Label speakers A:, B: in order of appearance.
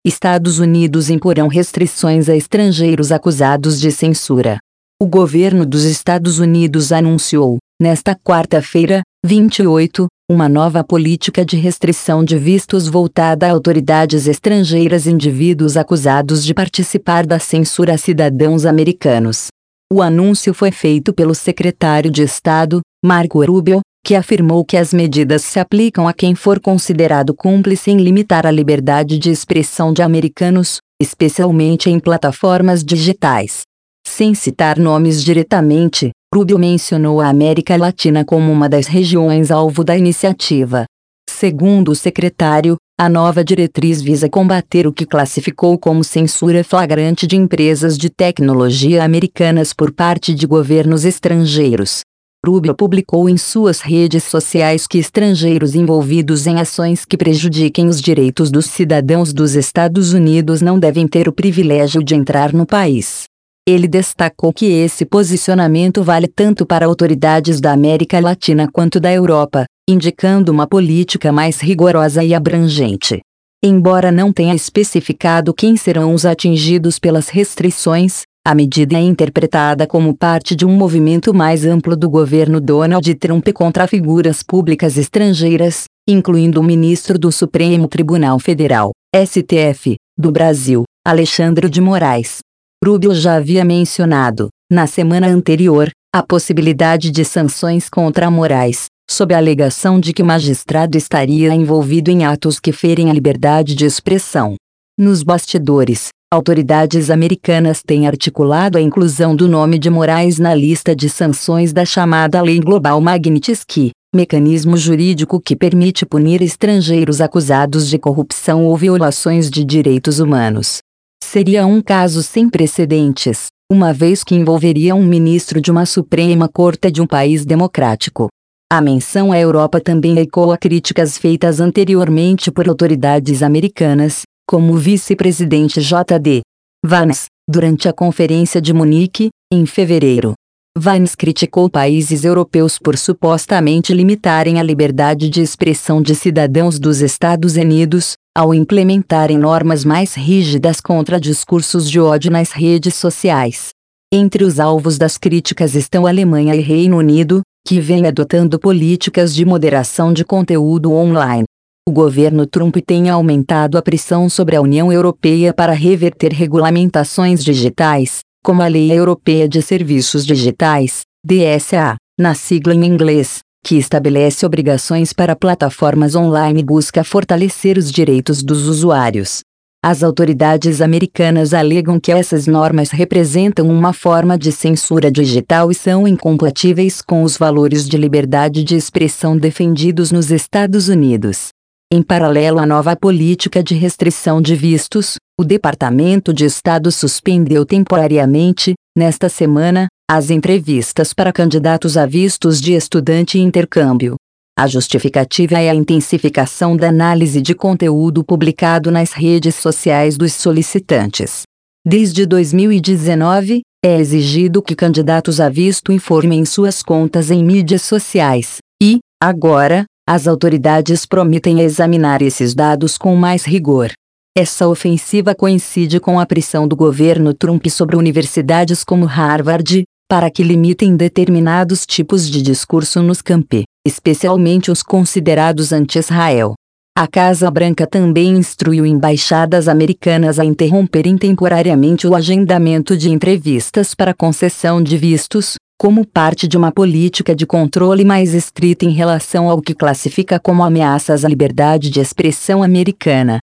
A: Estados Unidos imporão restrições a estrangeiros acusados de censura. O governo dos Estados Unidos anunciou, nesta quarta-feira, 28, uma nova política de restrição de vistos voltada a autoridades estrangeiras e indivíduos acusados de participar da censura a cidadãos americanos. O anúncio foi feito pelo secretário de Estado, Marco Rubio, que afirmou que as medidas se aplicam a quem for considerado cúmplice em limitar a liberdade de expressão de americanos, especialmente em plataformas digitais. Sem citar nomes diretamente, Rubio mencionou a América Latina como uma das regiões alvo da iniciativa. Segundo o secretário, a nova diretriz visa combater o que classificou como censura flagrante de empresas de tecnologia americanas por parte de governos estrangeiros. Rubio publicou em suas redes sociais que estrangeiros envolvidos em ações que prejudiquem os direitos dos cidadãos dos Estados Unidos não devem ter o privilégio de entrar no país. Ele destacou que esse posicionamento vale tanto para autoridades da América Latina quanto da Europa, indicando uma política mais rigorosa e abrangente. Embora não tenha especificado quem serão os atingidos pelas restrições, a medida é interpretada como parte de um movimento mais amplo do governo Donald Trump contra figuras públicas estrangeiras, incluindo o ministro do Supremo Tribunal Federal, STF, do Brasil, Alexandre de Moraes. Rubio já havia mencionado, na semana anterior, a possibilidade de sanções contra Moraes, sob a alegação de que o magistrado estaria envolvido em atos que ferem a liberdade de expressão. Nos bastidores, autoridades americanas têm articulado a inclusão do nome de Moraes na lista de sanções da chamada Lei Global Magnitsky, mecanismo jurídico que permite punir estrangeiros acusados de corrupção ou violações de direitos humanos. Seria um caso sem precedentes, uma vez que envolveria um ministro de uma Suprema Corte de um país democrático. A menção à Europa também ecoa críticas feitas anteriormente por autoridades americanas, como o vice-presidente J.D. Vance, durante a Conferência de Munique, em fevereiro. Vance criticou países europeus por supostamente limitarem a liberdade de expressão de cidadãos dos Estados Unidos, ao implementarem normas mais rígidas contra discursos de ódio nas redes sociais. Entre os alvos das críticas estão Alemanha e Reino Unido, que vêm adotando políticas de moderação de conteúdo online. O governo Trump tem aumentado a pressão sobre a União Europeia para reverter regulamentações digitais, como a Lei Europeia de Serviços Digitais, DSA, na sigla em inglês, que estabelece obrigações para plataformas online e busca fortalecer os direitos dos usuários. As autoridades americanas alegam que essas normas representam uma forma de censura digital e são incompatíveis com os valores de liberdade de expressão defendidos nos Estados Unidos. Em paralelo à nova política de restrição de vistos, o Departamento de Estado suspendeu temporariamente, nesta semana, as entrevistas para candidatos a vistos de estudante e intercâmbio. A justificativa é a intensificação da análise de conteúdo publicado nas redes sociais dos solicitantes. Desde 2019, é exigido que candidatos a visto informem suas contas em mídias sociais, e, agora, as autoridades prometem examinar esses dados com mais rigor. Essa ofensiva coincide com a pressão do governo Trump sobre universidades como Harvard, para que limitem determinados tipos de discurso nos campi, especialmente os considerados anti-Israel. A Casa Branca também instruiu embaixadas americanas a interromperem temporariamente o agendamento de entrevistas para concessão de vistos, como parte de uma política de controle mais estrita em relação ao que classifica como ameaças à liberdade de expressão americana.